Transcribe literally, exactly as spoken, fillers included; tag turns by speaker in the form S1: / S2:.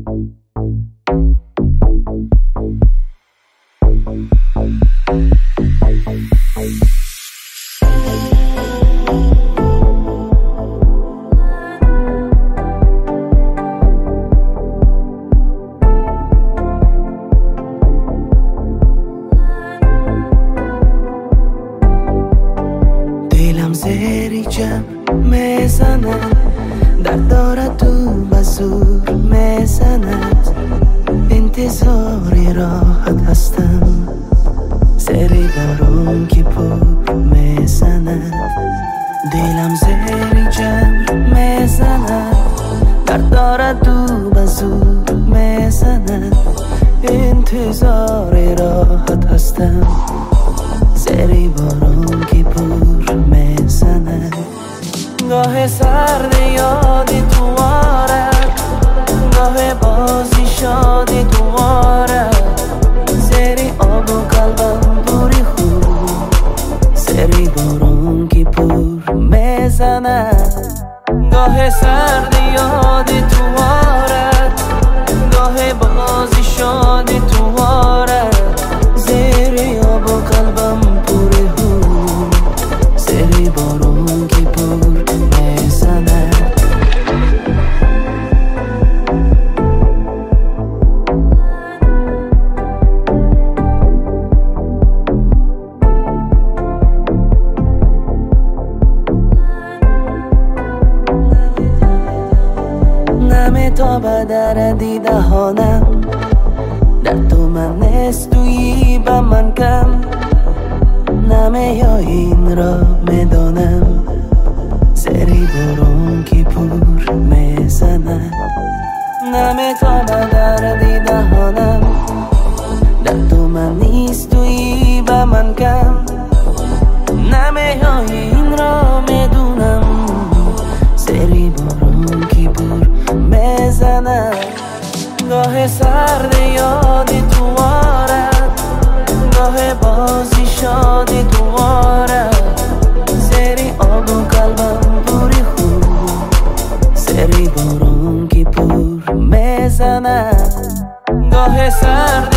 S1: دلم زیری جمع میزند، درد دارد تو بزور میزند، انتظاری راحت هستم، زیری بارون که پر میزند. دلم زیری جمع میزند، درد دارد تو بزور میزند، انتظاری راحت هستم، زیری بارون که پر میزند. گاه سرد یادی تو آرد، گاه بازی شادی تو آرد، زیری آب و قلبم پوری خوب، زیری بارون که پر میزند. گاه سرد یادی تو آرد، گاه بازی شادی تو آرد، زیری آب و قلبم پوری خوب، زیری بارون که پر میزند. نمیتابه در دیدهانم، در تو من نستویی به من کم، نمیای این را میدانم، زیری بارون که پر میزند. نمیتابه در دیدهانم، در تو من نیستویی به من کم، نمیای این را میدونم، زیری بارون که پر میزند. گاه سرد یادی تو آرد، گاه بازی شادی تو آرد، زیری آب و قلبم پوری خوب، زیری بارون که پر میزند. گاه سرد